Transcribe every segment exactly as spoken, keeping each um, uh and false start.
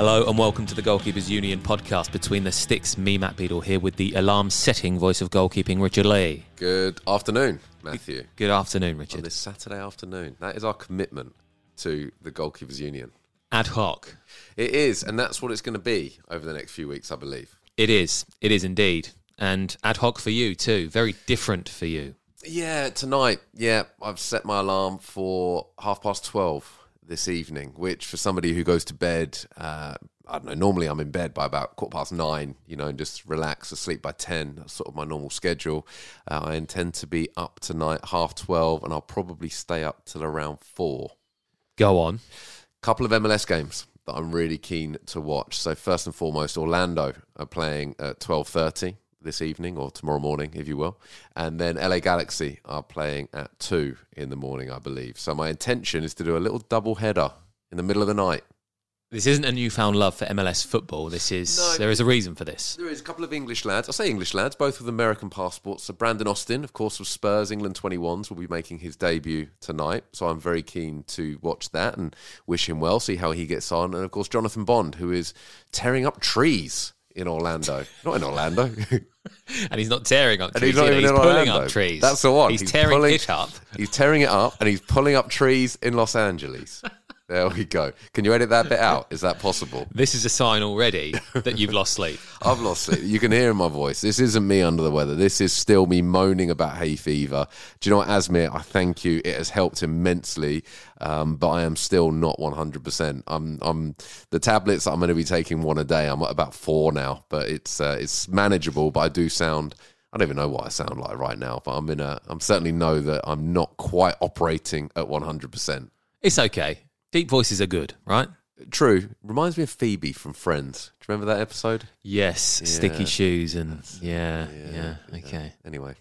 Hello and welcome to the Goalkeepers Union podcast. Between the Sticks, me, Matt Beadle, here with the alarm-setting voice of goalkeeping, Richard Lee. Good afternoon, Matthew. Good afternoon, Richard. On this Saturday afternoon. That is our commitment to the Goalkeepers Union. Ad hoc. It is, and that's what it's going to be over the next few weeks, I believe. It is. It is indeed. And ad hoc for you too. Very different for you. Yeah, tonight, yeah, I've set my alarm for half past twelve this evening, which for somebody who goes to bed, uh, I don't know, normally I'm in bed by about quarter past nine, you know, and just relax, asleep by ten. That's sort of my normal schedule. Uh, I intend to be up tonight half twelve, and I'll probably stay up till around four. Go on. Couple of M L S games that I'm really keen to watch. So first and foremost, Orlando are playing at twelve thirty this evening, or tomorrow morning, if you will. And then L A Galaxy are playing at two in the morning, I believe. So my intention is to do a little double header in the middle of the night. This isn't a newfound love for M L S football. This is No. there is a reason for this. There is a couple of English lads. I say English lads, both with American passports. So Brandon Austin, of course, of Spurs, England twenty-ones, will be making his debut tonight. So I'm very keen to watch that and wish him well, see how he gets on. And, of course, Jonathan Bond, who is tearing up trees in Orlando. Not in Orlando. And he's not tearing up And trees, he's not either. even He's in pulling Orlando. up trees. That's the one. He's, He's tearing pulling- it up. He's tearing it up and he's pulling up trees in Los Angeles. There we go. Can you edit that bit out? Is that possible? This is a sign already that you've lost sleep. I've lost sleep. You can hear in my voice. This isn't me under the weather. This is still me moaning about hay fever. Do you know what, Asmir? I thank you. It has helped immensely, um, but I am still not one hundred percent. I'm, I'm the tablets that I'm going to be taking one a day. I'm at about four now, but it's uh, it's manageable. But I do sound. I don't even know what I sound like right now, but I'm in a. I'm certainly know that I'm not quite operating at one hundred percent. It's okay. Deep voices are good, right? True. Reminds me of Phoebe from Friends. Do you remember that episode? Yes, Yeah. sticky shoes and yeah, yeah, Yeah, yeah. okay. Anyway.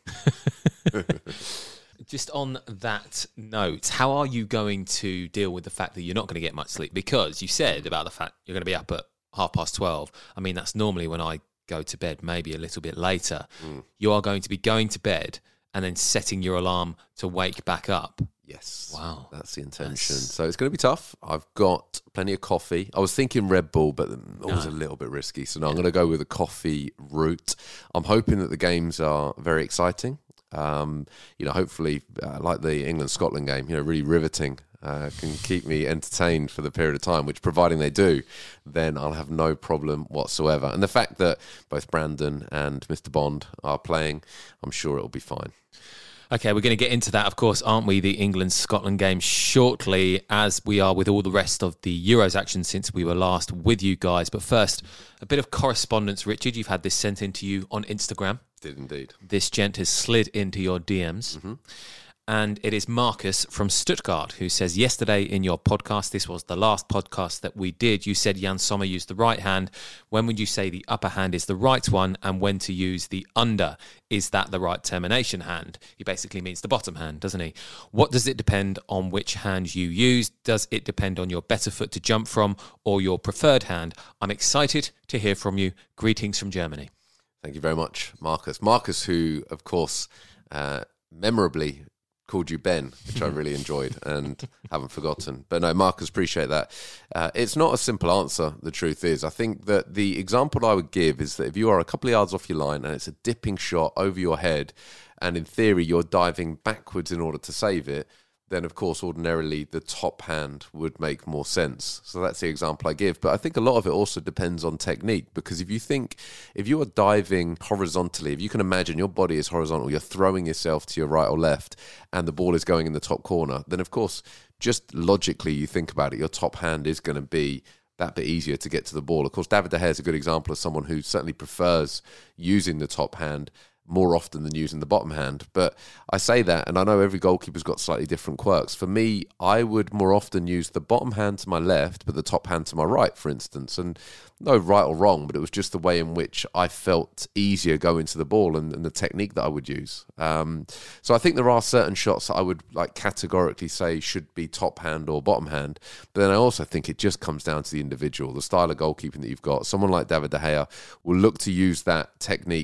Just on that note, how are you going to deal with the fact that you're not going to get much sleep? Because you said about the fact you're going to be up at half past twelve. I mean, that's normally when I go to bed, maybe a little bit later. Mm. You are going to be going to bed and then setting your alarm to wake back up. Yes. Wow. That's the intention. That's- So it's going to be tough. I've got plenty of coffee. I was thinking Red Bull, but always No. a little bit risky. So no, I'm going to go with a coffee route. I'm hoping that the games are very exciting. Um, you know, hopefully, uh, like the England-Scotland game, you know, really riveting. Uh, can keep me entertained for the period of time, which providing they do, then I'll have no problem whatsoever. And the fact that both Brandon and Mister Bond are playing, I'm sure it'll be fine. Okay, we're going to get into that, of course, aren't we? The England-Scotland game shortly, as we are with all the rest of the Euros action since we were last with you guys. But first, a bit of correspondence, Richard. You've had this sent in to you on Instagram. Did indeed. This gent has slid into your D Ms. Mm-hmm. And it is Marcus from Stuttgart who says, yesterday in your podcast, this was the last podcast that we did, you said Jan Sommer used the right hand. When would you say the upper hand is the right one and when to use the under? Is that the right termination hand? He basically means the bottom hand, doesn't he? What does it depend on which hand you use? Does it depend on your better foot to jump from or your preferred hand? I'm excited to hear from you. Greetings from Germany. Thank you very much, Marcus. Marcus, who, of course, uh, memorably called you Ben, which I really enjoyed and haven't forgotten. But no, Marcus, appreciate that. Uh, it's not a simple answer, the truth is. I think that the example I would give is that if you are a couple of yards off your line and it's a dipping shot over your head, and in theory you're diving backwards in order to save it, then of course ordinarily the top hand would make more sense. So that's the example I give. But I think a lot of it also depends on technique, because if you think, if you are diving horizontally, if you can imagine your body is horizontal, you're throwing yourself to your right or left and the ball is going in the top corner, then of course just logically you think about it, your top hand is going to be that bit easier to get to the ball. Of course, David De Gea is a good example of someone who certainly prefers using the top hand more often than using the bottom hand. But I say that, and I know every goalkeeper's got slightly different quirks. For me, I would more often use the bottom hand to my left, but the top hand to my right, for instance. And no right or wrong, but it was just the way in which I felt easier going to the ball and, and the technique that I would use. Um, so I think there are certain shots that I would like categorically say should be top hand or bottom hand. But then I also think it just comes down to the individual, the style of goalkeeping that you've got. Someone like David De Gea will look to use that technique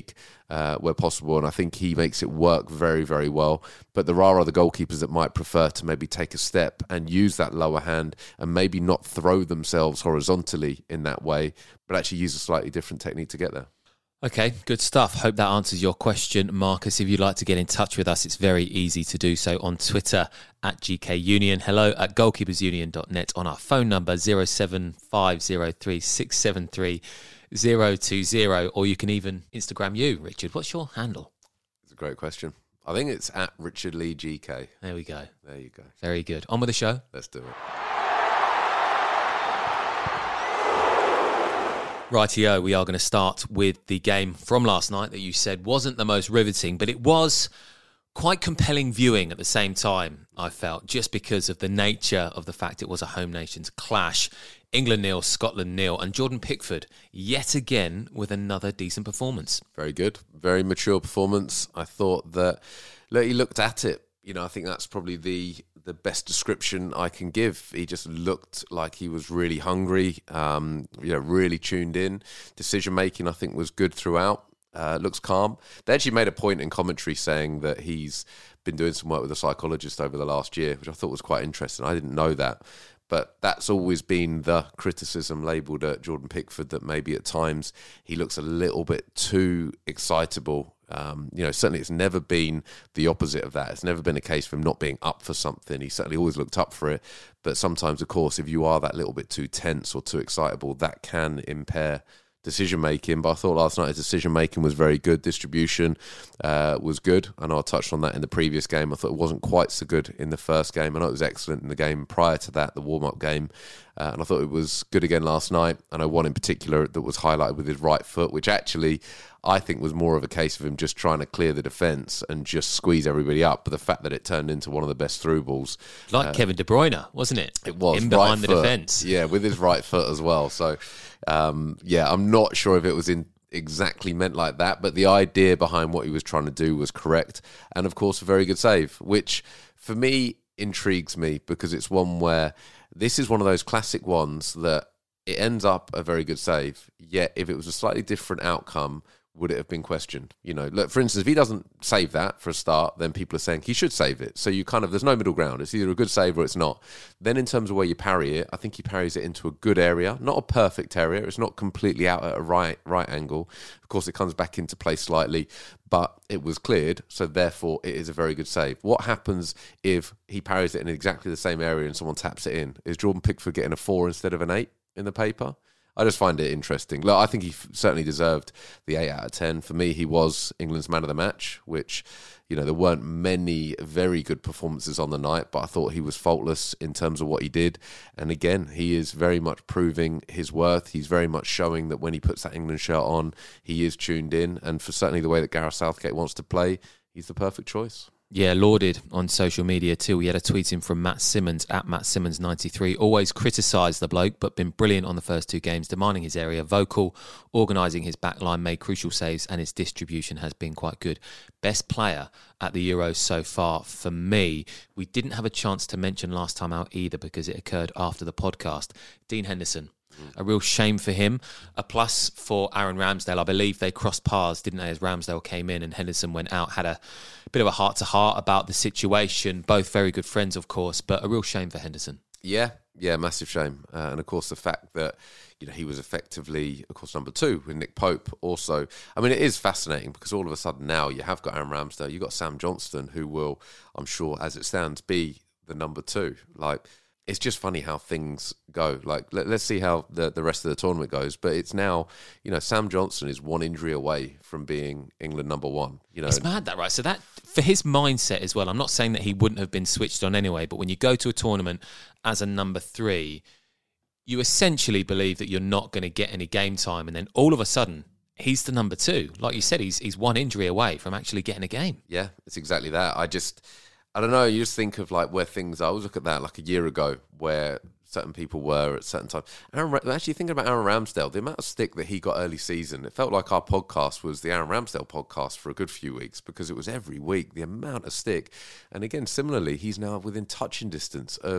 uh, where possible, and I think he makes it work very, very well. But there are other goalkeepers that might prefer to maybe take a step and use that lower hand and maybe not throw themselves horizontally in that way, but actually use a slightly different technique to get there. Okay, good stuff. Hope that answers your question, Marcus. If you'd like to get in touch with us, it's very easy to do so on Twitter at G K Union. Hello at goalkeepers union dot net, on our phone number zero seven five zero three six seven three zero two zero, or you can even Instagram you, Richard. What's your handle? It's a great question. I think it's at Richard Lee G K. There we go. There you go. Very good. On with the show. Let's do it. Rightio, we are going to start with the game from last night that you said wasn't the most riveting, but it was quite compelling viewing at the same time, I felt, just because of the nature of the fact it was a home nations clash. England nil, Scotland nil, and Jordan Pickford yet again with another decent performance. Very good. Very mature performance. I thought that, look, he looked at it. You know, I think that's probably the the best description I can give. He just looked like he was really hungry, um, you know, really tuned in. Decision making, I think, was good throughout. Uh, looks calm. They actually made a point in commentary saying that he's been doing some work with a psychologist over the last year, which I thought was quite interesting. I didn't know that. But that's always been the criticism labelled at Jordan Pickford, that maybe at times he looks a little bit too excitable. Um, you know, certainly it's never been the opposite of that. It's never been a case of him not being up for something. He certainly always looked up for it. But sometimes, of course, if you are that little bit too tense or too excitable, that can impair decision-making. But I thought last night his decision-making was very good. Distribution uh, was good. I know I touched on that in the previous game. I thought it wasn't quite so good in the first game. I know it was excellent in the game prior to that, the warm-up game. Uh, and I thought it was good again last night. I know one in particular that was highlighted with his right foot, which actually I think was more of a case of him just trying to clear the defence and just squeeze everybody up. But the fact that it turned into one of the best through balls. Like uh, Kevin De Bruyne, wasn't it? It was. In right behind foot, the defence. Yeah, with his right foot as well. So, um, yeah, I'm not sure if it was in exactly meant like that, but the idea behind what he was trying to do was correct. And, of course, a very good save, which for me intrigues me because it's one where this is one of those classic ones that it ends up a very good save, yet if it was a slightly different outcome, would it have been questioned? You know, look, for instance, if he doesn't save that for a start, then people are saying he should save it. So you kind of, there's no middle ground. It's either a good save or it's not. Then in terms of where you parry it, I think he parries it into a good area, not a perfect area. It's not completely out at a right right angle. Of course, it comes back into play slightly, but it was cleared. So therefore, it is a very good save. What happens if he parries it in exactly the same area and someone taps it in? Is Jordan Pickford getting a four instead of an eight in the paper? I just find it interesting. Look, I think he f- certainly deserved the eight out of ten. For me, he was England's man of the match, which, you know, there weren't many very good performances on the night, but I thought he was faultless in terms of what he did. And again, he is very much proving his worth. He's very much showing that when he puts that England shirt on, he is tuned in. And for certainly the way that Gareth Southgate wants to play, he's the perfect choice. Yeah, lauded on social media too. We had a tweet in from Matt Simmons at Matt Simmons ninety-three. Always criticised the bloke, but been brilliant on the first two games, demanding his area, vocal, organising his backline, made crucial saves, and his distribution has been quite good. Best player at the Euros so far for me. We didn't have a chance to mention last time out either because it occurred after the podcast. Dean Henderson. A real shame for him. A plus for Aaron Ramsdale. I believe they crossed paths, didn't they, as Ramsdale came in and Henderson went out. Had a bit of a heart-to-heart about the situation. Both very good friends, of course, but a real shame for Henderson. Yeah, yeah, massive shame. Uh, and, of course, the fact that, you know, he was effectively, of course, number two with Nick Pope also. I mean, it is fascinating because all of a sudden now you have got Aaron Ramsdale, you've got Sam Johnston, who will, I'm sure, as it stands, be the number two. Like, it's just funny how things go. Like, let, let's see how the, the rest of the tournament goes. But it's now, you know, Sam Johnston is one injury away from being England number one. You know, it's mad that, right? So that, for his mindset as well, I'm not saying that he wouldn't have been switched on anyway, but when you go to a tournament as a number three, you essentially believe that you're not going to get any game time. And then all of a sudden, he's the number two. Like you said, he's he's one injury away from actually getting a game. Yeah, it's exactly that. I just... I don't know, you just think of like where things are. I was looking at that like a year ago where certain people were at certain times. Aaron, actually thinking about Aaron Ramsdale, the amount of stick that he got early season, it felt like our podcast was the Aaron Ramsdale podcast for a good few weeks because it was every week, the amount of stick. And again, similarly, he's now within touching distance of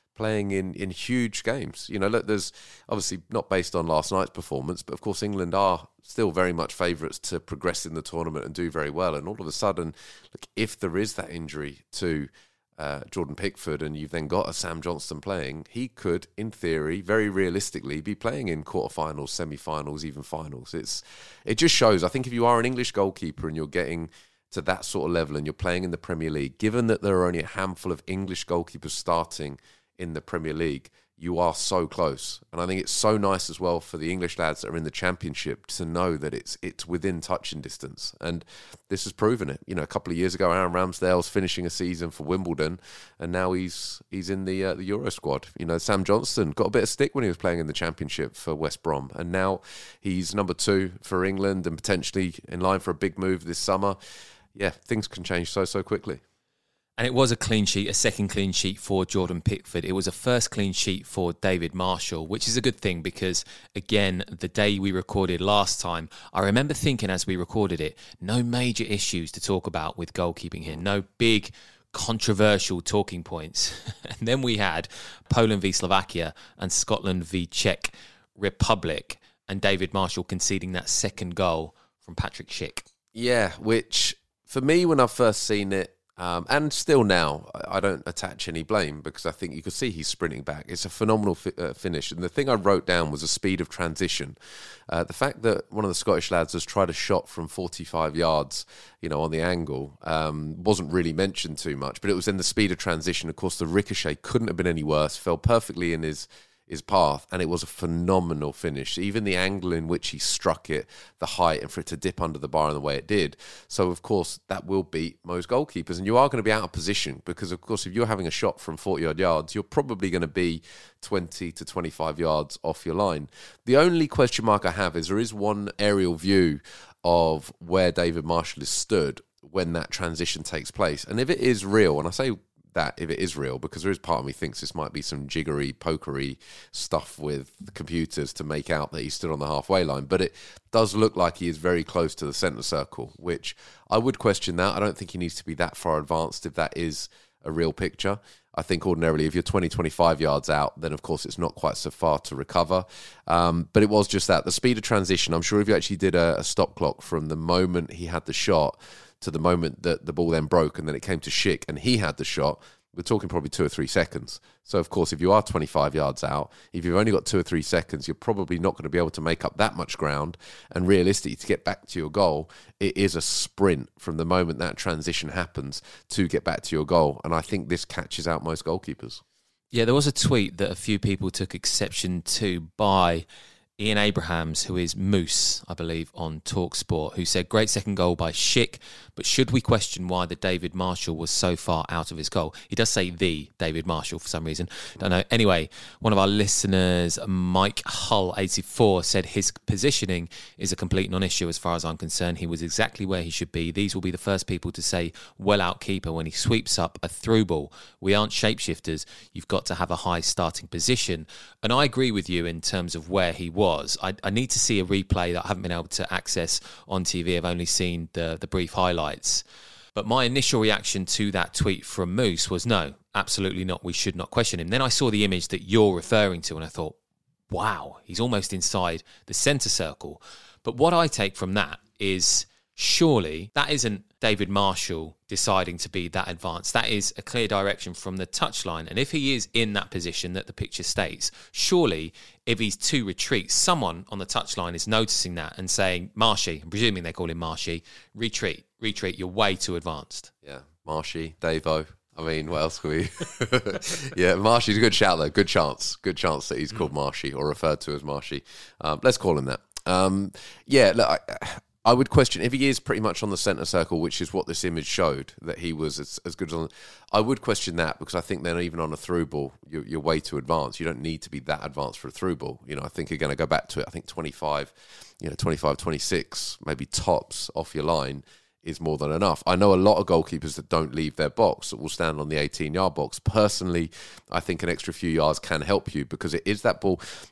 playing in, in huge games. You know, look, there's obviously not based on last night's performance, but of course England are still very much favourites to progress in the tournament and do very well. And all of a sudden, look, if there is that injury to uh, Jordan Pickford and you've then got a Sam Johnstone playing, he could, in theory, very realistically, be playing in quarterfinals, semi-finals, even finals. It's it just shows, I think if you are an English goalkeeper and you're getting to that sort of level and you're playing in the Premier League, given that there are only a handful of English goalkeepers starting in the Premier League, you are so close. And I think it's so nice as well for the English lads that are in the Championship to know that it's it's within touching distance. And this has proven it. You know, a couple of years ago, Aaron Ramsdale's finishing a season for Wimbledon, and now he's he's in the uh, the Euro squad. You know, Sam Johnstone got a bit of stick when he was playing in the Championship for West Brom, and now he's number two for England and potentially in line for a big move this summer. Yeah, things can change so, so quickly. And it was a clean sheet, a second clean sheet for Jordan Pickford. It was a first clean sheet for David Marshall, which is a good thing because, again, the day we recorded last time, I remember thinking as we recorded it, no major issues to talk about with goalkeeping here, no big controversial talking points. And then we had Poland v Slovakia and Scotland v Czech Republic, and David Marshall conceding that second goal from Patrick Schick. Yeah, which for me, when I've first seen it, Um, and still now, I don't attach any blame because I think you can see he's sprinting back. It's a phenomenal fi- uh, finish. And the thing I wrote down was the speed of transition. Uh, the fact that one of the Scottish lads has tried a shot from forty-five yards, you know, on the angle, um, wasn't really mentioned too much. But it was in the speed of transition. Of course, the ricochet couldn't have been any worse. Fell perfectly in his... his path, and it was a phenomenal finish. Even the angle in which he struck it, the height, and for it to dip under the bar in the way it did. So, of course, that will beat most goalkeepers, and you are going to be out of position because, of course, if you're having a shot from forty-odd yards, you're probably going to be twenty to twenty-five yards off your line. The only question mark I have is there is one aerial view of where David Marshall is stood when that transition takes place. And if it is real, and I say that if it is real, because there is part of me thinks this might be some jiggery pokery stuff with the computers to make out that he stood on the halfway line, but it does look like he is very close to the centre circle, which I would question that. I don't think he needs to be that far advanced if that is a real picture. I think ordinarily if you're twenty, twenty-five yards out, then of course it's not quite so far to recover. Um, but it was just that. The speed of transition, I'm sure if you actually did a, a stop clock from the moment he had the shot to the moment that the ball then broke and then it came to Schick and he had the shot, we're talking probably two or three seconds. So, of course, if you are twenty-five yards out, if you've only got two or three seconds, you're probably not going to be able to make up that much ground. And realistically, to get back to your goal, it is a sprint from the moment that transition happens to get back to your goal. And I think this catches out most goalkeepers. Yeah, there was a tweet that a few people took exception to by Ian Abrahams, who is Moose, I believe, on TalkSport, who said, great second goal by Schick, but should we question why the David Marshall was so far out of his goal? He does say the David Marshall for some reason. Don't know. Anyway, one of our listeners, Mike Hull eighty-four, said his positioning is a complete non-issue as far as I'm concerned. He was exactly where he should be. These will be the first people to say well out keeper when he sweeps up a through ball. We aren't shapeshifters. You've got to have a high starting position. And I agree with you in terms of where he was. I, I need to see a replay that I haven't been able to access on T V. I've only seen the, the brief highlights. But my initial reaction to that tweet from Moose was no, absolutely not. We should not question him. Then I saw the image that you're referring to and I thought, wow, he's almost inside the centre circle. But what I take from that is surely that isn't David Marshall deciding to be that advanced. That is a clear direction from the touchline. And if he is in that position that the picture states, surely if he's two retreats, someone on the touchline is noticing that and saying, Marshy, I'm presuming they call him Marshy, retreat, retreat, you're way too advanced. Yeah, Marshy, Davo. I mean, what else can we... yeah, Marshy's a good shout, though. Good chance. Good chance that he's called Marshy or referred to as Marshy. Um, let's call him that. Um, yeah, look, I, I would question if he is pretty much on the centre circle, which is what this image showed, that he was as, as good as on. I would question that because I think then even on a through ball, you're, you're way too advanced. You don't need to be that advanced for a through ball. You know, I think you're going to go back to it. I think twenty-five, you know, twenty-five, twenty-six, maybe tops off your line is more than enough. I know a lot of goalkeepers that don't leave their box, that will stand on the eighteen-yard box. Personally, I think an extra few yards can help you because it is that ball that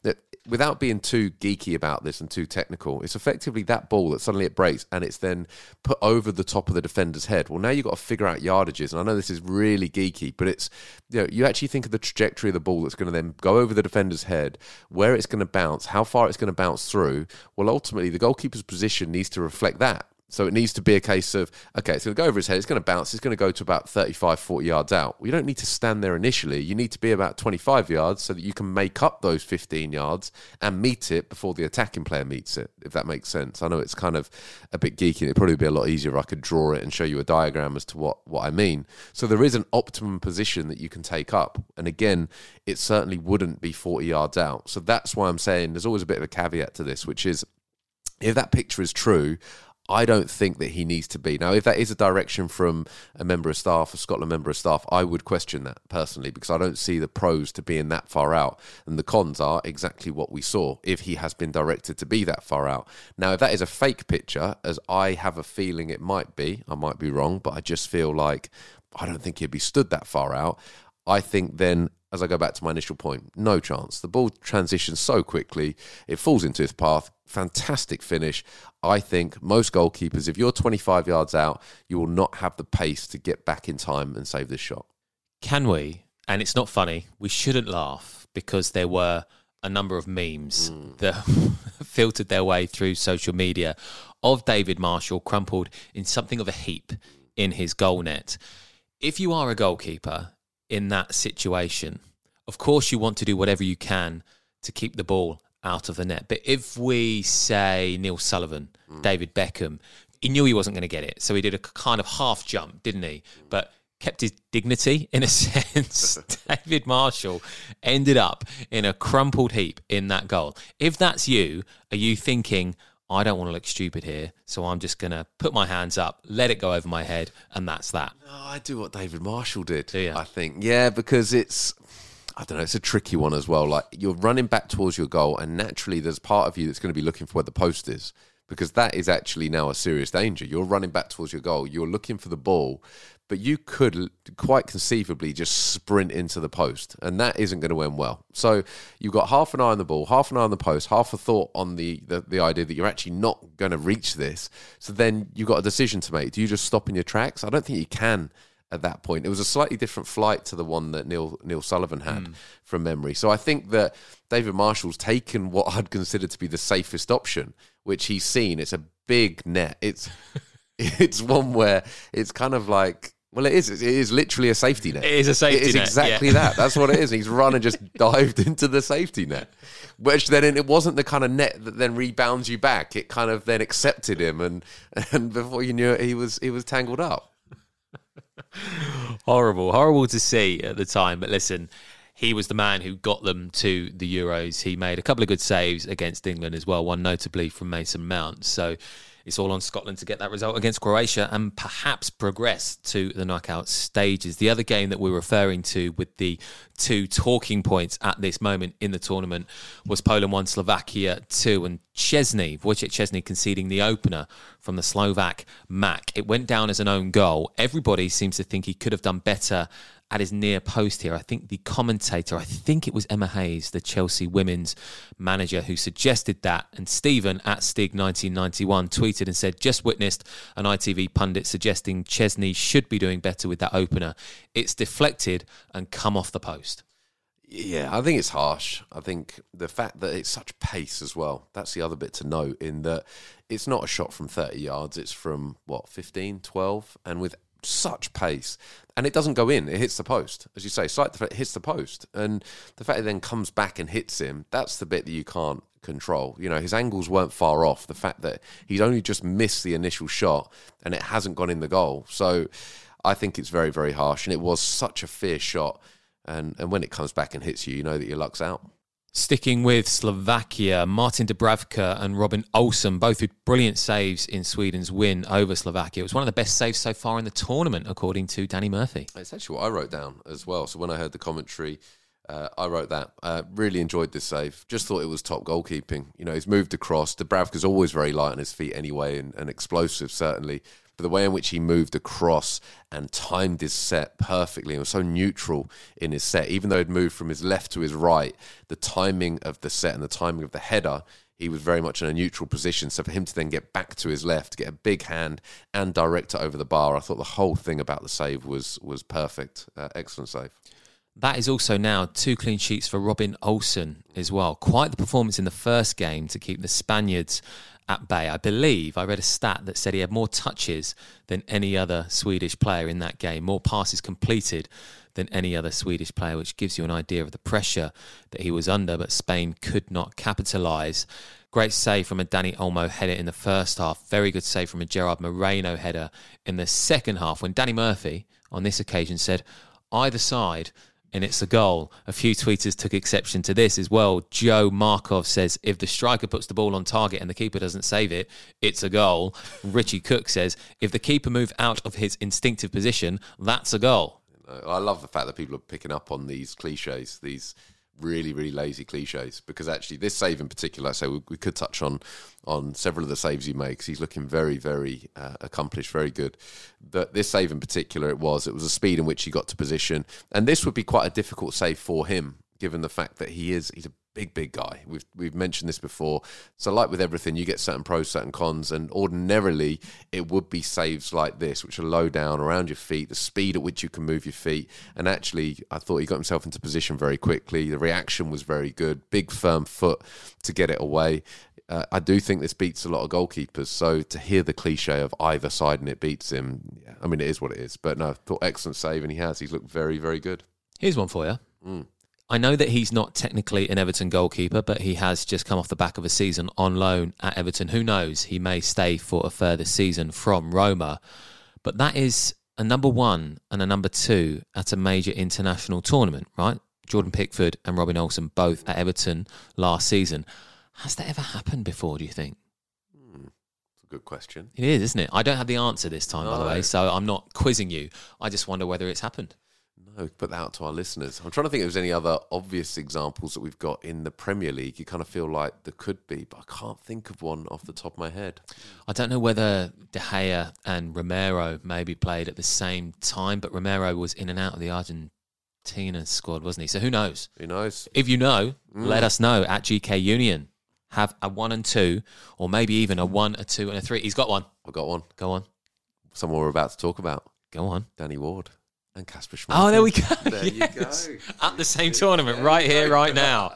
without being too geeky about this and too technical, it's effectively that ball that suddenly it breaks and it's then put over the top of the defender's head. Well, now you've got to figure out yardages. And I know this is really geeky, but it's, you know, you actually think of the trajectory of the ball that's going to then go over the defender's head, where it's going to bounce, how far it's going to bounce through. Well, ultimately, the goalkeeper's position needs to reflect that. So it needs to be a case of, okay, it's going to go over his head, it's going to bounce, it's going to go to about thirty-five, forty yards out. Well, you don't need to stand there initially. You need to be about twenty-five yards so that you can make up those fifteen yards and meet it before the attacking player meets it, if that makes sense. I know it's kind of a bit geeky. It'd probably be a lot easier if I could draw it and show you a diagram as to what, what I mean. So there is an optimum position that you can take up. And again, it certainly wouldn't be forty yards out. So that's why I'm saying there's always a bit of a caveat to this, which is if that picture is true, I don't think that he needs to be. Now, if that is a direction from a member of staff, a Scotland member of staff, I would question that personally because I don't see the pros to being that far out. And the cons are exactly what we saw if he has been directed to be that far out. Now, if that is a fake picture, as I have a feeling it might be, I might be wrong, but I just feel like I don't think he'd be stood that far out. I think then, as I go back to my initial point, no chance. The ball transitions so quickly, it falls into his path. Fantastic finish. I think most goalkeepers, if you're twenty-five yards out, you will not have the pace to get back in time and save this shot. Can we? And it's not funny. We shouldn't laugh because there were a number of memes mm. that filtered their way through social media of David Marshall crumpled in something of a heap in his goal net. If you are a goalkeeper in that situation, of course you want to do whatever you can to keep the ball out of the net. But if we say Neil Sullivan, mm. David Beckham, he knew he wasn't going to get it. So he did a kind of half jump, didn't he? But kept his dignity in a sense. David Marshall ended up in a crumpled heap in that goal. If that's you, are you thinking, I don't want to look stupid here, so I'm just going to put my hands up, let it go over my head, and that's that? No, I do what David Marshall did, do you? I think. Yeah, because it's, I don't know, it's a tricky one as well. Like, you're running back towards your goal, and naturally there's part of you that's going to be looking for where the post is, because that is actually now a serious danger. You're running back towards your goal, you're looking for the ball, but you could quite conceivably just sprint into the post, and that isn't going to end well. So you've got half an eye on the ball, half an eye on the post, half a thought on the, the, the idea that you're actually not going to reach this. So then you've got a decision to make. Do you just stop in your tracks? I don't think you can at that point. It was a slightly different flight to the one that Neil Neil Sullivan had mm. from memory. So I think that David Marshall's taken what I'd consider to be the safest option, which he's seen. It's a big net. It's it's one where it's kind of like, well, it is. It is literally a safety net. It is a safety net. It is net, exactly yeah. that. That's what it is. He's run and just dived into the safety net, which then it wasn't the kind of net that then rebounds you back. It kind of then accepted him, and and before you knew it, he was he was tangled up. Horrible, horrible to see at the time. But listen, he was the man who got them to the Euros. He made a couple of good saves against England as well, one notably from Mason Mount. So it's all on Scotland to get that result against Croatia and perhaps progress to the knockout stages. The other game that we're referring to with the two talking points at this moment in the tournament was Poland one, Slovakia two, and Szczesny, Wojciech Szczesny conceding the opener from the Slovak Mac. It went down as an own goal. Everybody seems to think he could have done better at his near post here. I think the commentator, I think it was Emma Hayes, the Chelsea women's manager, who suggested that. And Stephen at Stig nineteen ninety-one tweeted and said, just witnessed an I T V pundit suggesting Szczesny should be doing better with that opener. It's deflected and come off the post. Yeah, I think it's harsh. I think the fact that it's such pace as well, that's the other bit to note, in that it's not a shot from thirty yards, it's from, what, fifteen, twelve? And with such pace, and it doesn't go in, it hits the post, as you say, slight deflect, hits the post, and the fact it then comes back and hits him, that's the bit that you can't control. You know, his angles weren't far off. The fact that he's only just missed the initial shot and it hasn't gone in the goal, so I think it's very, very harsh, and it was such a fierce shot, and and when it comes back and hits you, you know that your luck's out. Sticking with Slovakia, Martin Dubravka and Robin Olsen, both with brilliant saves in Sweden's win over Slovakia. It was one of the best saves so far in the tournament, according to Danny Murphy. It's actually what I wrote down as well. So when I heard the commentary, uh, I wrote that. Uh, really enjoyed this save. Just thought it was top goalkeeping. You know, he's moved across. Dubravka's always very light on his feet anyway, and, and explosive, certainly. but the way in which he moved across and timed his set perfectly and was so neutral in his set, even though he'd moved from his left to his right, the timing of the set and the timing of the header, he was very much in a neutral position. So for him to then get back to his left, get a big hand and direct it over the bar, I thought the whole thing about the save was was perfect. Uh, excellent save. That is also now two clean sheets for Robin Olsen as well. Quite the performance in the first game to keep the Spaniards at bay. I believe I read a stat that said he had more touches than any other Swedish player in that game, more passes completed than any other Swedish player, which gives you an idea of the pressure that he was under, but Spain could not capitalise. Great save from a Dani Olmo header in the first half. Very good save from a Gerard Moreno header in the second half, when Danny Murphy, on this occasion, said, either side, and it's a goal. A few tweeters took exception to this as well. Joe Markov says, if the striker puts the ball on target and the keeper doesn't save it, it's a goal. Richie Cook says, if the keeper moves out of his instinctive position, that's a goal. I love the fact that people are picking up on these cliches, these really, really lazy cliches, because actually this save in particular, so we, we could touch on on several of the saves he makes. He's looking very, very uh, accomplished, very good. But this save in particular, it was, it was the speed in which he got to position. And this would be quite a difficult save for him, given the fact that he is, he's a big, big guy. We've we've mentioned this before. So like with everything, you get certain pros, certain cons, and ordinarily it would be saves like this, which are low down, around your feet, the speed at which you can move your feet. And actually, I thought he got himself into position very quickly. The reaction was very good. Big, firm foot to get it away. Uh, I do think this beats a lot of goalkeepers. So to hear the cliche of either side and it beats him, yeah, I mean, it is what it is. But no, I thought excellent save, and he has. He's looked very, very good. Here's one for you. Mm. I know that he's not technically an Everton goalkeeper, but he has just come off the back of a season on loan at Everton. Who knows? He may stay for a further season from Roma. But that is a number one and a number two at a major international tournament, right? Jordan Pickford and Robin Olsen both at Everton last season. Has that ever happened before, do you think? Hmm. It's a good question. It is, isn't it? I don't have the answer this time, No. by the way, so I'm not quizzing you. I just wonder whether it's happened. No, put that out to our listeners. I'm trying to think if there's any other obvious examples that we've got in the Premier League. You kind of feel like there could be, but I can't think of one off the top of my head. I don't know whether De Gea and Romero maybe played at the same time, but Romero was in and out of the Argentina squad, wasn't he? So who knows? Who knows? If you know, Mm. let us know at G K Union. Have a one and two, or maybe even a one, a two, and a three. He's got one. I've got one. Go on. Someone we're about to talk about. Go on. Danny Ward and Kasper Schmeichel. Oh, there we go. There Yes. you go. At the same tournament, right here, right now.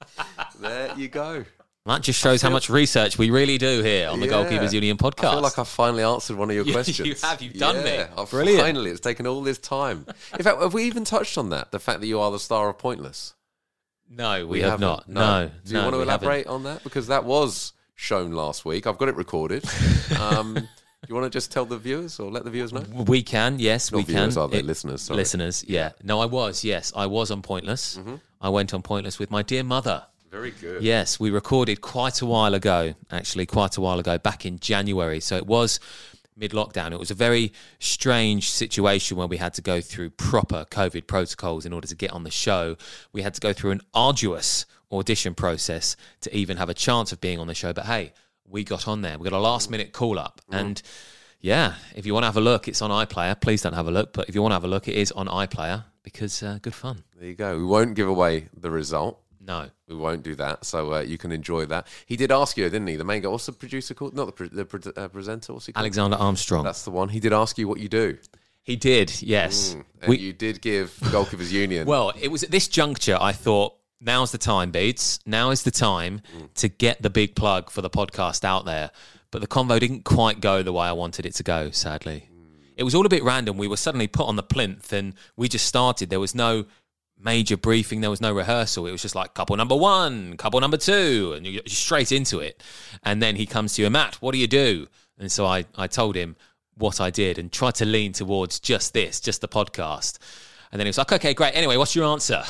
There you go. That just shows how much research we really do here on the Yeah. Goalkeepers Union podcast. I feel like I've finally answered one of your You- questions. you have, you've done yeah, it. I've Brilliant. Finally, it's taken all this time. In fact, have we even touched on that? The fact that you are the star of Pointless? No, we, have haven't. not. No. Do you no, want to we elaborate on that? Because that was shown last week. I've got it recorded. Um, do you want to just tell the viewers or let the viewers know? haven't. We can, yes, Not we viewers, can. are they? It- Listeners, sorry. Listeners, yeah. No, I was, yes. I was on Pointless. Mm-hmm. I went on Pointless with my dear mother. Very good. Yes, we recorded quite a while ago, actually, quite a while ago, back in January. So it was mid-lockdown. It was a very strange situation where we had to go through proper COVID protocols in order to get on the show. We had to go through an arduous audition process to even have a chance of being on the show. But hey, we got on there. We got a last-minute call-up. Mm. And yeah, if you want to have a look, it's on iPlayer. Please don't have a look. But if you want to have a look, it is on iPlayer because uh, good fun. There you go. We won't give away the result. No. We won't do that, so uh, you can enjoy that. He did ask you, didn't he? The main guy. What's the producer called? Not the, pre- the pre- uh, presenter. What's he called? Alexander Armstrong. That's the one. He did ask you what you do. He did, yes. Mm. And We- you did give Goalkeepers Union. Well, it was at this juncture I thought, now's the time, Beats. Now is the time Mm. to get the big plug for the podcast out there. But the convo didn't quite go the way I wanted it to go, sadly. Mm. It was all a bit random. We were suddenly put on the plinth and we just started. There was no major briefing. There was no rehearsal. It was just like couple number one, couple number two, and you get straight into it. And then he comes to you, Matt, what do you do? And so I, I told him what I did and tried to lean towards just this, just the podcast. And then he was like, okay, great. Anyway, what's your answer?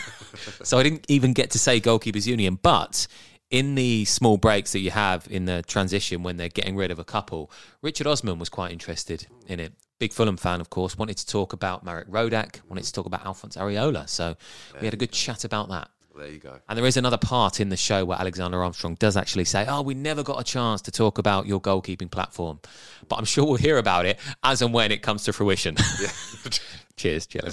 So I didn't even get to say Goalkeepers Union, but in the small breaks that you have in the transition when they're getting rid of a couple, Richard Osman was quite interested in it. Big Fulham fan, of course, wanted to talk about Marek Rodak, wanted to talk about Alphonse Areola. So we had a good chat about that. There you go. And there is another part in the show where Alexander Armstrong does actually say, oh, we never got a chance to talk about your goalkeeping platform. But I'm sure we'll hear about it as and when it comes to fruition. Yeah. Cheers, cheers.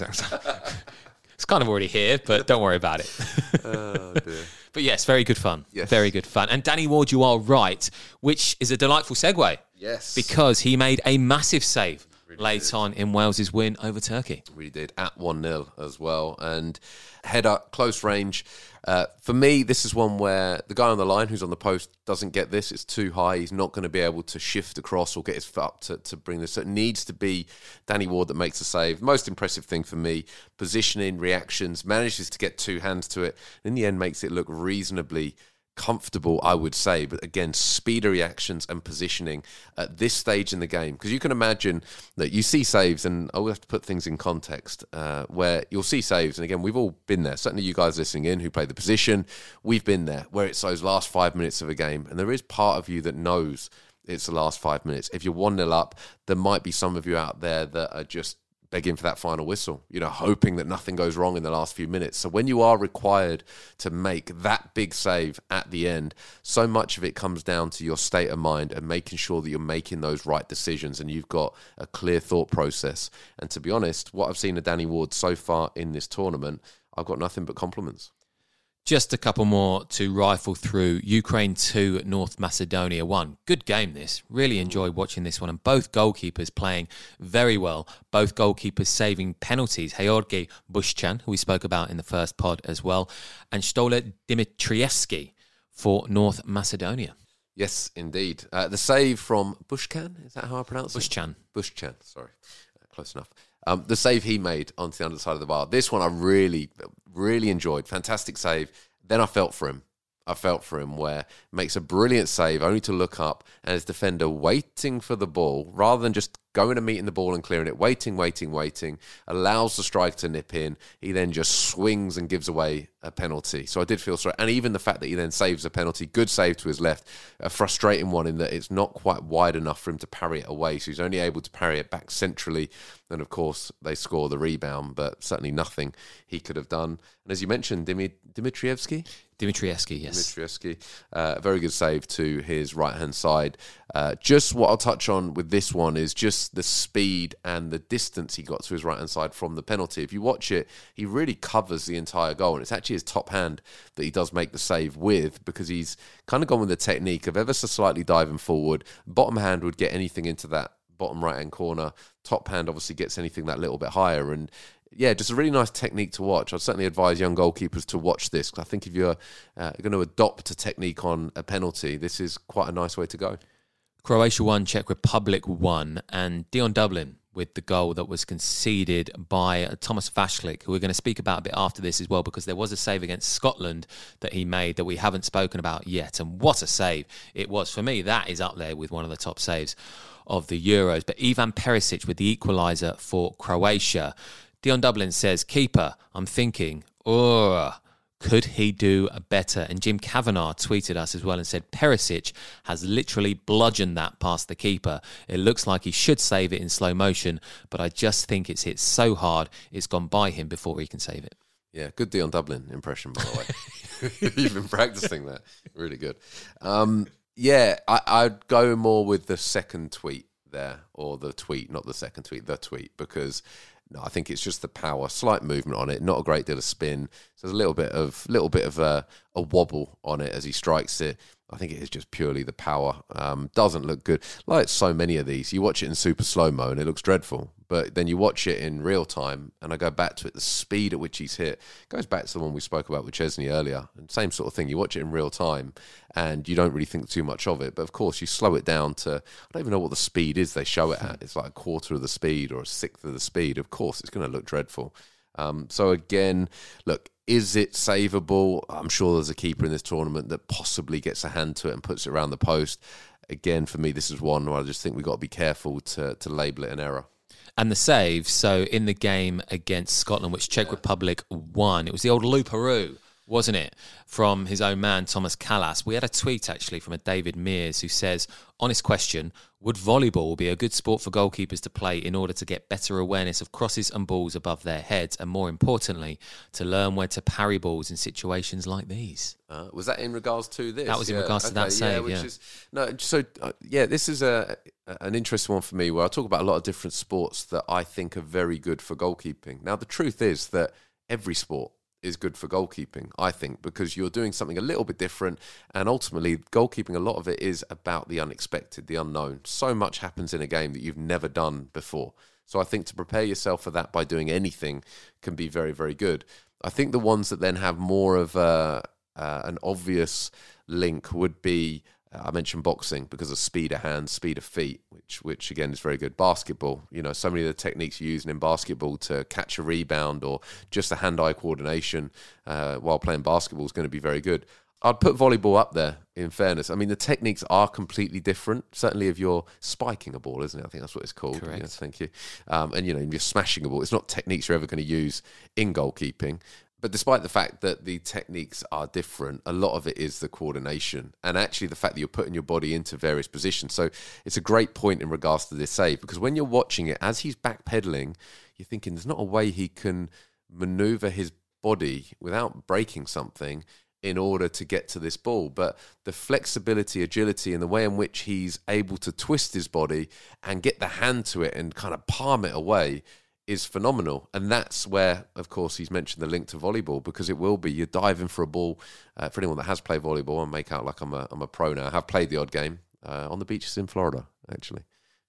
It's kind of already here, but don't worry about it. Oh, dear. But yes, very good fun. Yes. Very good fun. And Danny Ward, you are right, which is a delightful segue. Yes. Because he made a massive save really late did. on in Wales's win over Turkey. We did at one nil as well. And header, close range. Uh, for me, this is one where the guy on the line who's on the post doesn't get this. It's too high. He's not going to be able to shift across or get his foot up to, to bring this. So it needs to be Danny Ward that makes the save. Most impressive thing for me, positioning, reactions, manages to get two hands to it. In the end, makes it look reasonably comfortable, I would say. But again, speed of reactions and positioning at this stage in the game, because you can imagine that you see saves, and I will have to put things in context, uh, where you'll see saves, and again, we've all been there, certainly you guys listening in who play the position, we've been there, where it's those last five minutes of a game, and there is part of you that knows it's the last five minutes. If you're one nil up, there might be some of you out there that are just begging for that final whistle, you know, hoping that nothing goes wrong in the last few minutes. So when you are required to make that big save at the end, so much of it comes down to your state of mind and making sure that you're making those right decisions and you've got a clear thought process. And to be honest, what I've seen of Danny Ward so far in this tournament, I've got nothing but compliments. Just a couple more to rifle through. Ukraine two, North Macedonia one. Good game this. Really enjoyed watching this one. And both goalkeepers playing very well. Both goalkeepers saving penalties. Georgi Bushchan, who we spoke about in the first pod as well. And Stola Dimitrievski for North Macedonia. Yes, indeed. Uh, the save from Bushchan, is that how I pronounce it? Bushchan. Bushchan, sorry. Uh, close enough. Um, the save he made onto the underside of the bar. This one I really, really enjoyed. Fantastic save. Then I felt for him. I felt for him where makes a brilliant save, only to look up and his defender waiting for the ball rather than just going and meeting the ball and clearing it, waiting, waiting, waiting, allows the striker to nip in. He then just swings and gives away a penalty. So I did feel sorry. And even the fact that he then saves a penalty, good save to his left, a frustrating one in that it's not quite wide enough for him to parry it away. So he's only able to parry it back centrally. And of course, they score the rebound, but certainly nothing he could have done. And as you mentioned, Dimi- Dimitrievski? Dimitrievski, yes. Dimitrievski, uh, a very good save to his right-hand side. Uh, just what I'll touch on with this one is just the speed and the distance he got to his right-hand side from the penalty. If you watch it, he really covers the entire goal, and it's actually his top hand that he does make the save with, because he's kind of gone with the technique of ever so slightly diving forward. Bottom hand would get anything into that bottom right-hand corner. Top hand obviously gets anything that little bit higher, and yeah, just a really nice technique to watch. I'd certainly advise young goalkeepers to watch this. I think if you're uh, going to adopt a technique on a penalty, this is quite a nice way to go. Croatia won, Czech Republic won, and Dion Dublin with the goal that was conceded by Thomas Vashlik, who we're going to speak about a bit after this as well, because there was a save against Scotland that he made that we haven't spoken about yet. And what a save it was. For me, that is up there with one of the top saves of the Euros. But Ivan Perisic with the equaliser for Croatia. Dion Dublin says, keeper, I'm thinking, oh, could he do better? And Jim Kavanagh tweeted us as well and said, Perisic has literally bludgeoned that past the keeper. It looks like he should save it in slow motion, but I just think it's hit so hard it's gone by him before he can save it. Yeah, good Dion Dublin impression, by the way. You've been practicing that. Really good. Um, yeah, I, I'd go more with the second tweet there, or the tweet, not the second tweet, the tweet, because no, I think it's just the power, slight movement on it, not a great deal of spin. So there's a little bit of little bit of a, a wobble on it as he strikes it. I think it is just purely the power. Um, doesn't look good. Like so many of these, you watch it in super slow-mo and it looks dreadful. But then you watch it in real time, and I go back to it, the speed at which he's hit goes back to the one we spoke about with Chesney earlier. And same sort of thing. You watch it in real time and you don't really think too much of it. But of course, you slow it down to, I don't even know what the speed is they show it at. It's like a quarter of the speed or a sixth of the speed. Of course, it's going to look dreadful. Um, so again, look, is it savable? I'm sure there's a keeper in this tournament that possibly gets a hand to it and puts it around the post. Again, for me, this is one where I just think we've got to be careful to, to label it an error. And the save, so in the game against Scotland, which Czech yeah. Republic won, it was the old Lou Peru wasn't it? From his own man, Thomas Callas. We had a tweet, actually, from a David Mears who says, honest question, would volleyball be a good sport for goalkeepers to play in order to get better awareness of crosses and balls above their heads, and more importantly, to learn where to parry balls in situations like these? Uh, was that in regards to this? That was in yeah. regards to okay, that save, yeah. Which yeah. Is, no, so, uh, yeah, this is a, an interesting one for me, where I talk about a lot of different sports that I think are very good for goalkeeping. Now, the truth is that every sport is good for goalkeeping, I think, because you're doing something a little bit different, and ultimately goalkeeping, a lot of it is about the unexpected, the unknown. So much happens in a game that you've never done before. So I think to prepare yourself for that by doing anything can be very, very good. I think the ones that then have more of a, uh, an obvious link would be, I mentioned boxing because of speed of hands, speed of feet, which which again is very good. Basketball, you know, so many of the techniques you're using in basketball to catch a rebound or just the hand-eye coordination uh, while playing basketball is going to be very good. I'd put volleyball up there, in fairness. I mean, the techniques are completely different. Certainly if you're spiking a ball, isn't it? I think that's what it's called. Correct. Yes, thank you. Um, and, you know, you're smashing a ball. It's not techniques you're ever going to use in goalkeeping. But despite the fact that the techniques are different, a lot of it is the coordination and actually the fact that you're putting your body into various positions. So it's a great point in regards to this save, because when you're watching it, as he's backpedaling, you're thinking there's not a way he can maneuver his body without breaking something in order to get to this ball. But the flexibility, agility, and the way in which he's able to twist his body and get the hand to it and kind of palm it away is phenomenal. And that's where, of course, he's mentioned the link to volleyball, because it will be, you're diving for a ball. Uh, for anyone that has played volleyball, I make out like I'm a, I'm a pro now. I have played the odd game uh, on the beaches in Florida, actually.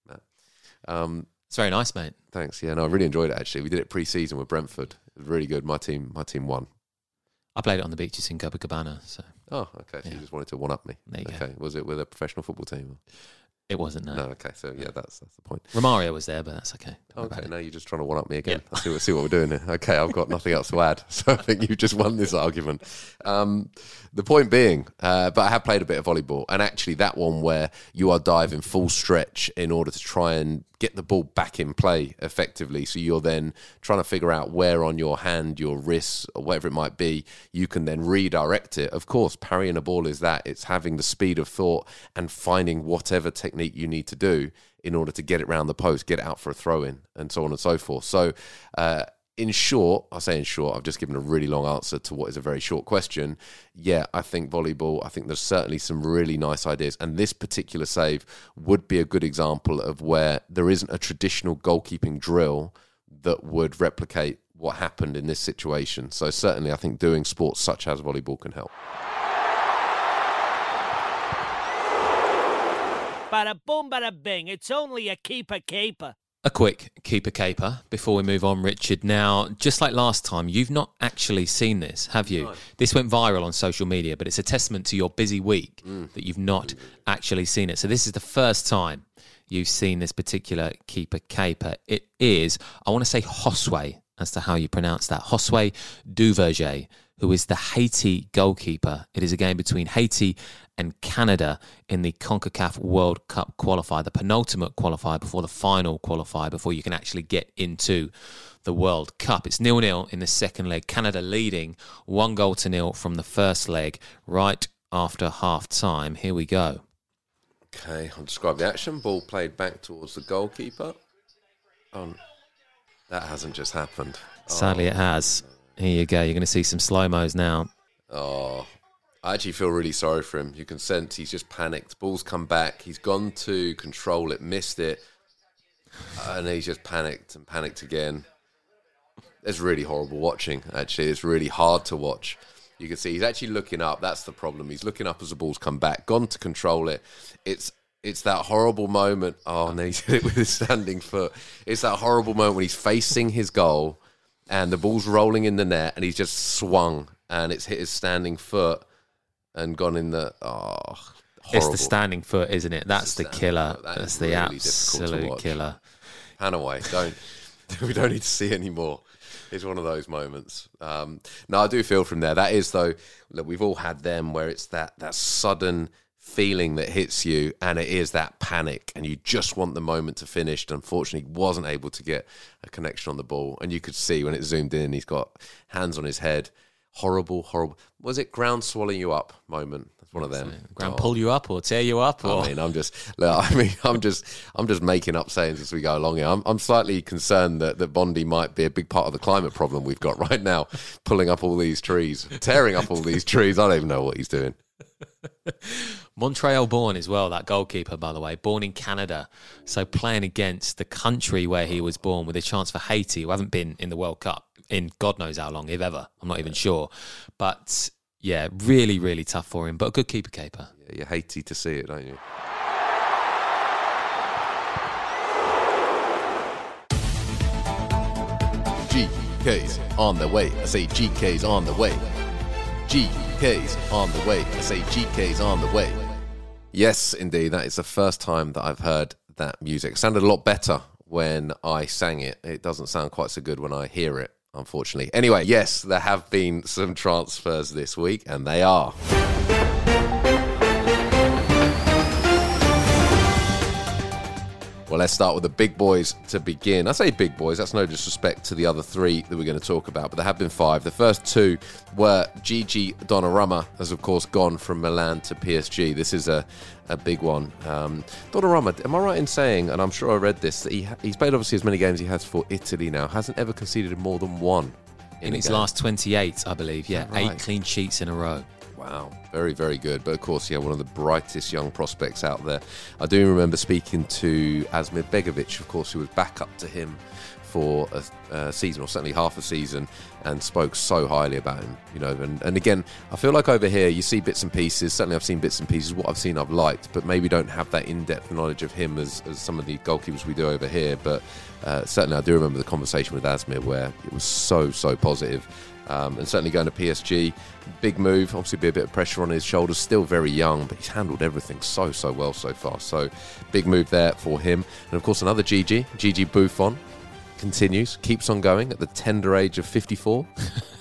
Um, It's very nice, mate. Thanks. Yeah, no, I really enjoyed it, actually. We did it pre-season with Brentford. It was really good. My team, my team won. I played it on the beaches in Copacabana. So. Oh, okay. So yeah. You just wanted to one-up me. There you okay. go. Was it with a professional football team? It wasn't, no. No, okay. So, yeah, that's that's the point. Romario was there, but that's okay. Okay, now you're just trying to one-up me again. Yeah. I see what, see what we're doing here. Okay, I've got nothing else to add. So I think you've just won this argument. Um, the point being, uh, but I have played a bit of volleyball, and actually that one where you are diving full stretch in order to try and get the ball back in play effectively. So you're then trying to figure out where on your hand, your wrist, or whatever it might be, you can then redirect it. Of course, parrying a ball is that. It's having the speed of thought and finding whatever technique you need to do in order to get it round the post, get it out for a throw-in, and so on and so forth. So uh, in short, I say in short, I've just given a really long answer to what is a very short question. Yeah, I think volleyball, I think there's certainly some really nice ideas. And this particular save would be a good example of where there isn't a traditional goalkeeping drill that would replicate what happened in this situation. So certainly I think doing sports such as volleyball can help. Bada boom, bada bing. It's only a keeper caper. A quick keeper caper before we move on, Richard. Now, just like last time, you've not actually seen this, have you? No. This went viral on social media, but it's a testament to your busy week mm. that you've not actually seen it. So this is the first time you've seen this particular keeper caper. It is, I want to say Josue, as to how you pronounce that. Josue Duverger, who is the Haiti goalkeeper. It is a game between Haiti and Canada in the CONCACAF World Cup qualifier, the penultimate qualifier before the final qualifier, before you can actually get into the World Cup. It's nil-nil in the second leg. Canada leading one goal to nil from the first leg right after half-time. Here we go. Okay, I'll describe the action. Ball played back towards the goalkeeper. Oh, that hasn't just happened. Sadly, oh. it has. Here you go. You're going to see some slow-mos now. Oh, I actually feel really sorry for him. You can sense he's just panicked. Ball's come back. He's gone to control it, missed it. And he's just panicked and panicked again. It's really horrible watching, actually. It's really hard to watch. You can see he's actually looking up. That's the problem. He's looking up as the ball's come back, gone to control it. It's it's that horrible moment. Oh, no, he's hit it with his standing foot. It's that horrible moment when he's facing his goal and the ball's rolling in the net and he's just swung and it's hit his standing foot and gone in the... Oh, horrible. It's the standing foot, isn't it? That's the killer. That That's really the absolute killer. Pan away. Don't. We don't need to see anymore. It's one of those moments. Um, no, I do feel from there. That is, though, look, we've all had them where it's that, that sudden feeling that hits you and it is that panic and you just want the moment to finish. And unfortunately, wasn't able to get a connection on the ball. And you could see when it zoomed in, he's got hands on his head. horrible, horrible. Was it ground swallow you up moment? That's one of them. Ground oh. pull you up or tear you up? Or? I mean, I'm just. Look, I mean, I'm just. I'm just making up sayings as we go along here. I'm, I'm slightly concerned that that Bondi might be a big part of the climate problem we've got right now, pulling up all these trees, tearing up all these trees. I don't even know what he's doing. Montreal born as well, that goalkeeper, by the way, born in Canada. So playing against the country where he was born with a chance for Haiti, who haven't been in the World Cup in God knows how long, if ever. I'm not even sure. But yeah, really, really tough for him, but a good keeper caper. Yeah, you Haiti to see it, don't you? G K's on the way. I say G K's on the way. G K's on the way. I say G K's on the way. Yes, indeed. That is the first time that I've heard that music. It sounded a lot better when I sang it. It doesn't sound quite so good when I hear it, unfortunately. Anyway, yes, there have been some transfers this week, and they are... Well, let's start with the big boys to begin. I say big boys, that's no disrespect to the other three that we're going to talk about, but there have been five. The first two were Gigi Donnarumma has, of course, gone from Milan to P S G. This is a, a big one. Um, Donnarumma, am I right in saying, and I'm sure I read this, that he, he's played obviously as many games he has for Italy now, hasn't ever conceded more than one in, in his game. last twenty-eight, I believe. Yeah, right? Eight clean sheets in a row. Wow, very, very good. But of course, yeah, one of the brightest young prospects out there. I do remember speaking to Asmir Begovic, of course, who was back up to him for a, a season, or certainly half a season, and spoke so highly about him. You know, and, and again, I feel like over here you see bits and pieces. Certainly, I've seen bits and pieces. What I've seen, I've liked, but maybe don't have that in-depth knowledge of him as, as some of the goalkeepers we do over here. But uh, certainly, I do remember the conversation with Asmir where it was so, so positive. Um, and certainly going to P S G, big move, obviously be a bit of pressure on his shoulders, still very young, but he's handled everything so, so well so far. So big move there for him. And of course another Gigi, Gigi Buffon, continues, keeps on going at the tender age of fifty-four.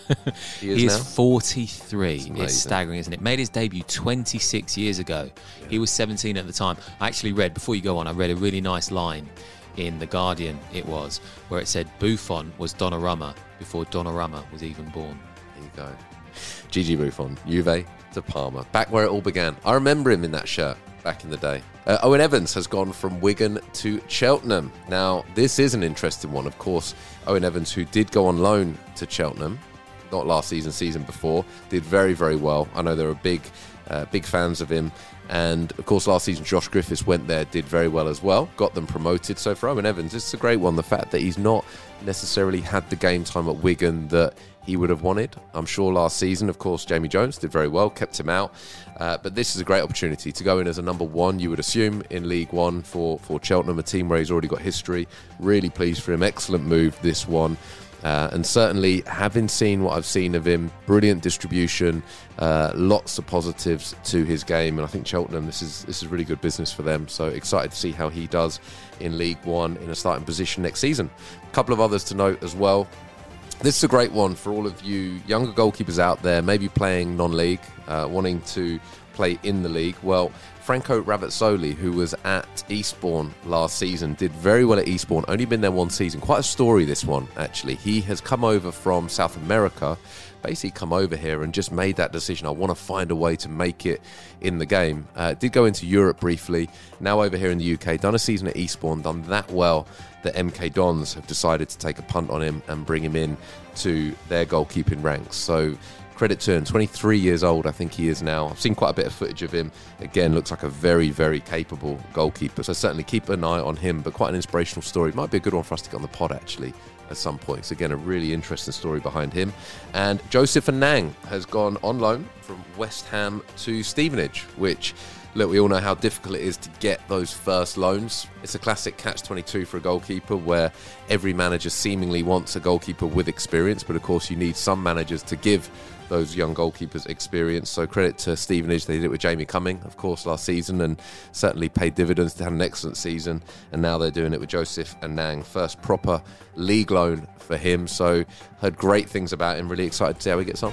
He is, he is now. forty-three. It's, it's staggering, isn't it? Made his debut twenty-six years ago. Yeah. He was seventeen at the time. I actually read, before you go on, I read a really nice line in The Guardian, it was, where it said Buffon was Donnarumma before Donnarumma was even born. There you go. Gigi Buffon, Juve to Parma, back where it all began. I remember him in that shirt back in the day. Uh, Owen Evans has gone from Wigan to Cheltenham. Now, this is an interesting one. Of course, Owen Evans, who did go on loan to Cheltenham, not last season, season before, did very, very well. I know there are big, uh, big fans of him. And, of course, last season, Josh Griffiths went there, did very well as well, got them promoted. So for Owen Evans, it's a great one. The fact that he's not necessarily had the game time at Wigan that he would have wanted. I'm sure last season, of course, Jamie Jones did very well, kept him out. Uh, but this is a great opportunity to go in as a number one, you would assume, in League One for, for Cheltenham, a team where he's already got history. Really pleased for him. Excellent move, this one. Uh, and certainly, having seen what I've seen of him, brilliant distribution, uh, lots of positives to his game, and I think Cheltenham, this is this is really good business for them. So excited to see how he does in League One in a starting position next season. A couple of others to note as well. This is a great one for all of you younger goalkeepers out there, maybe playing non-league, uh, wanting to play in the league. Well, Franco Ravazzoli, who was at Eastbourne last season, did very well at Eastbourne, only been there one season. Quite a story, this one, actually. He has come over from South America, basically come over here and just made that decision. I want to find a way to make it in the game. Uh, did go into Europe briefly, now over here in the U K, done a season at Eastbourne, done that well that M K Dons have decided to take a punt on him and bring him in to their goalkeeping ranks. So credit to him, twenty-three years old I think he is now. I've seen quite a bit of footage of him. Again, looks like a very, very capable goalkeeper. So certainly keep an eye on him, but quite an inspirational story. Might be a good one for us to get on the pod, actually, at some point. So again, a really interesting story behind him. And Joseph Anang has gone on loan from West Ham to Stevenage, which, look, we all know how difficult it is to get those first loans. It's a classic catch twenty-two for a goalkeeper where every manager seemingly wants a goalkeeper with experience, but of course you need some managers to give those young goalkeepers experience. So credit to Stevenage, they did it with Jamie Cumming, of course, last season, and certainly paid dividends. They had an excellent season, and now they're doing it with Joseph Anang. First proper league loan for him, so heard great things about him. Really excited to see how he gets on.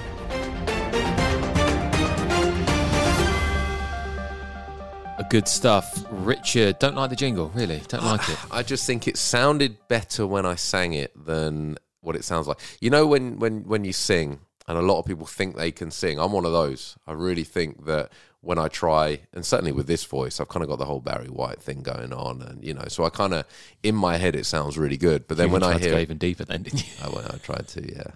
Good stuff. Richard, don't like the jingle, really. Don't like it. I just think it sounded better when I sang it than what it sounds like. You know when, when, when you sing And a lot of people think they can sing. I'm one of those. I really think that when I try, and certainly with this voice, I've kind of got the whole Barry White thing going on. And, you know, so I kind of, in my head, it sounds really good. But then you when tried I hear... to go even deeper then, didn't you? I, went, I tried to, yeah.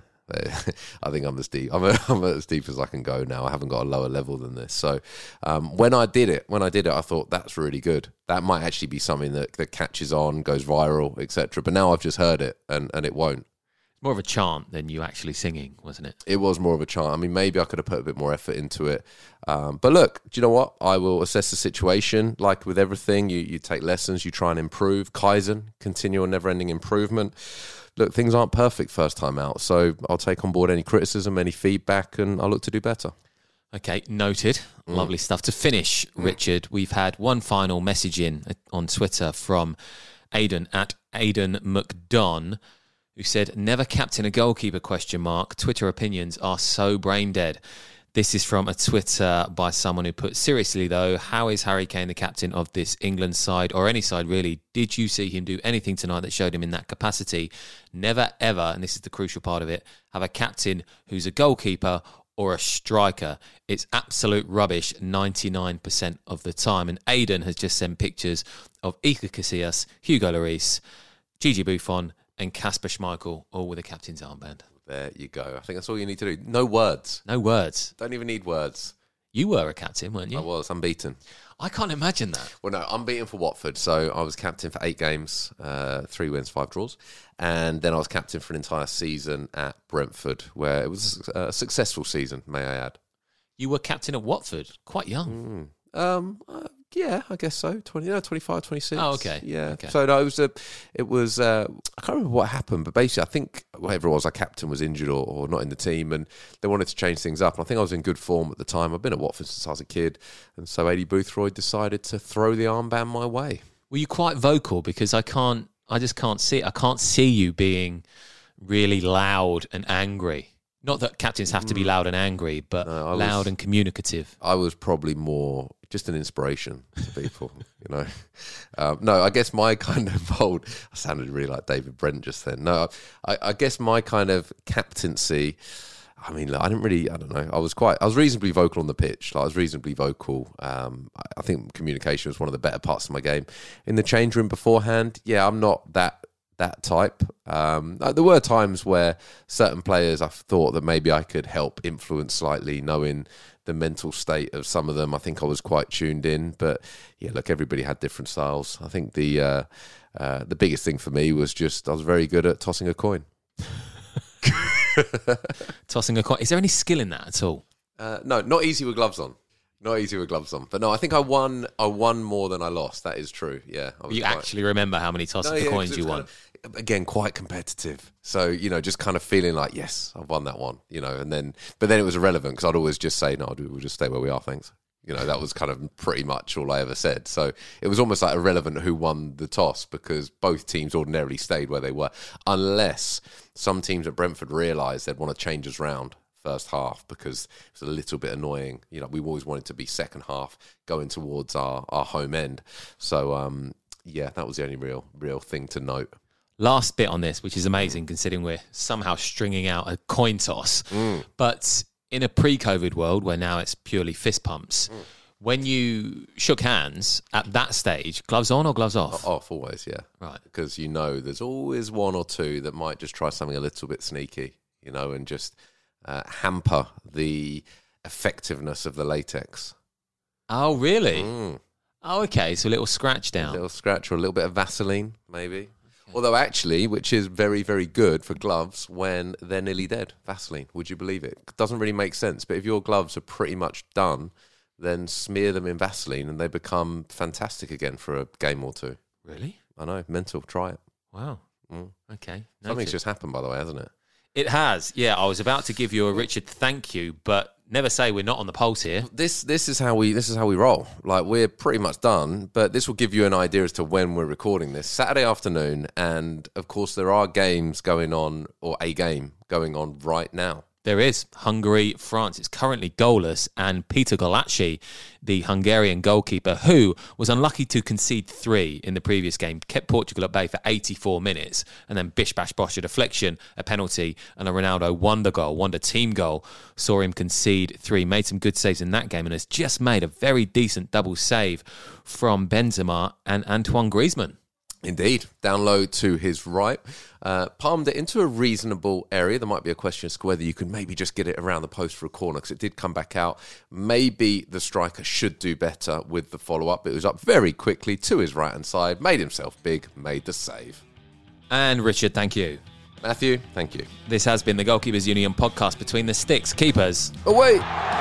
I think I'm as deep. I'm, a, I'm as deep as I can go now. I haven't got a lower level than this. So um, when I did it, when I did it, I thought that's really good. That might actually be something that, that catches on, goes viral, et cetera. But now I've just heard it, and, and it won't. More of a chant than you actually singing, wasn't it? It was more of a chant. I mean, maybe I could have put a bit more effort into it. Um, but look, do you know what? I will assess the situation. Like with everything, you, you take lessons, you try and improve. Kaizen, continual, never-ending improvement. Look, things aren't perfect first time out, so I'll take on board any criticism, any feedback, and I'll look to do better. Okay, noted. Mm. Lovely stuff. To finish, mm. Richard, we've had one final message in on Twitter from Aidan at Aidan McDon, who said, never captain a goalkeeper, question mark. Twitter opinions are so brain dead. This is from a Twitter by someone who put, seriously though, how is Harry Kane the captain of this England side, or any side really? Did you see him do anything tonight that showed him in that capacity? Never ever, and this is the crucial part of it, have a captain who's a goalkeeper or a striker. It's absolute rubbish ninety-nine percent of the time. And Aidan has just sent pictures of Iker Casillas, Hugo Lloris, Gigi Buffon, and Kasper Schmeichel, all with a captain's armband. There you go. I think that's all you need to do. No words. No words. Don't even need words. You were a captain, weren't you? I was. Unbeaten. I can't imagine that. Well, no, unbeaten for Watford. So I was captain for eight games, uh, three wins, five draws. And then I was captain for an entire season at Brentford, where it was a successful season, may I add. You were captain at Watford, quite young. Mm. Um, uh, yeah, I guess so. twenty, no, twenty-five, twenty-six. Oh, okay. Yeah. Okay. So no, it was a, it was. Uh, I can't remember what happened, but basically, I think whatever it was, our captain was injured or, or not in the team, and they wanted to change things up. And I think I was in good form at the time. I've been at Watford since I was a kid, and so Adi Boothroyd decided to throw the armband my way. Were you quite vocal? Because I can't, I just can't see. I can't see you being really loud and angry. Not that captains have to be loud and angry, but no, loud was, and communicative. I was probably more just an inspiration to people, you know. Um, no, I guess my kind of bold... I sounded really like David Brent just then. No, I, I guess my kind of captaincy... I mean, I didn't really... I don't know. I was quite... I was reasonably vocal on the pitch. Like, I was reasonably vocal. Um, I think communication was one of the better parts of my game. In the change room beforehand, yeah, I'm not that... that type. Um, there were times where certain players I thought that maybe I could help influence slightly, knowing the mental state of some of them. I think I was quite tuned in, but yeah, look, everybody had different styles. I think the uh, uh, the biggest thing for me was just I was very good at tossing a coin. Tossing a coin. Is there any skill in that at all? Uh, no, not easy with gloves on. Not easy with gloves on. But no, I think I won I won more than I lost. That is true, yeah. I was you quite... actually remember how many tosses no, yeah, coins you won? Kind of, again, quite competitive. So, you know, just kind of feeling like, yes, I've won that one, you know, and then, but then it was irrelevant because I'd always just say, no, we'll just stay where we are, thanks. You know, that was kind of pretty much all I ever said. So it was almost like irrelevant who won the toss because both teams ordinarily stayed where they were, unless some teams at Brentford realised they'd want to change us round first half because it was a little bit annoying. You know, we always wanted to be second half going towards our, our home end. So, um, yeah, that was the only real real thing to note. Last bit on this, which is amazing considering we're somehow stringing out a coin toss. Mm. But in a pre-COVID world where now it's purely fist pumps, mm. when you shook hands at that stage, gloves on or gloves off? Off, always, yeah. Right. Because you know there's always one or two that might just try something a little bit sneaky, you know, and just uh, hamper the effectiveness of the latex. Oh, really? Mm. Oh, okay. So a little scratch down. A little scratch or a little bit of Vaseline, maybe. Although actually, which is very, very good for gloves when they're nearly dead. Vaseline, would you believe it? Doesn't really make sense. But if your gloves are pretty much done, then smear them in Vaseline and they become fantastic again for a game or two. Really? I know. Mental. Try it. Wow. Mm. Okay. Noted. Something's just happened, by the way, hasn't it? It has. Yeah, I was about to give you a Richard thank you, but never say we're not on the pulse here. This this is how we this is how we roll. Like, we're pretty much done, but this will give you an idea as to when we're recording this. Saturday afternoon, and of course there are games going on, or a game going on right now. There is. Hungary, France. It's currently goalless, and Peter Golacsi, the Hungarian goalkeeper, who was unlucky to concede three in the previous game, kept Portugal at bay for eighty-four minutes, and then bish bash bosh, a deflection, a penalty, and a Ronaldo wonder goal, wonder team goal, saw him concede three, made some good saves in that game, and has just made a very decent double save from Benzema and Antoine Griezmann. Indeed, down low to his right, uh, palmed it into a reasonable area. There might be a question as to whether you could maybe just get it around the post for a corner, because it did come back out. Maybe the striker should do better with the follow-up. It was up very quickly to his right-hand side, made himself big, made the save. And Richard, thank you. Matthew, thank you. This has been the Goalkeepers Union podcast, Between the Sticks. Keepers away!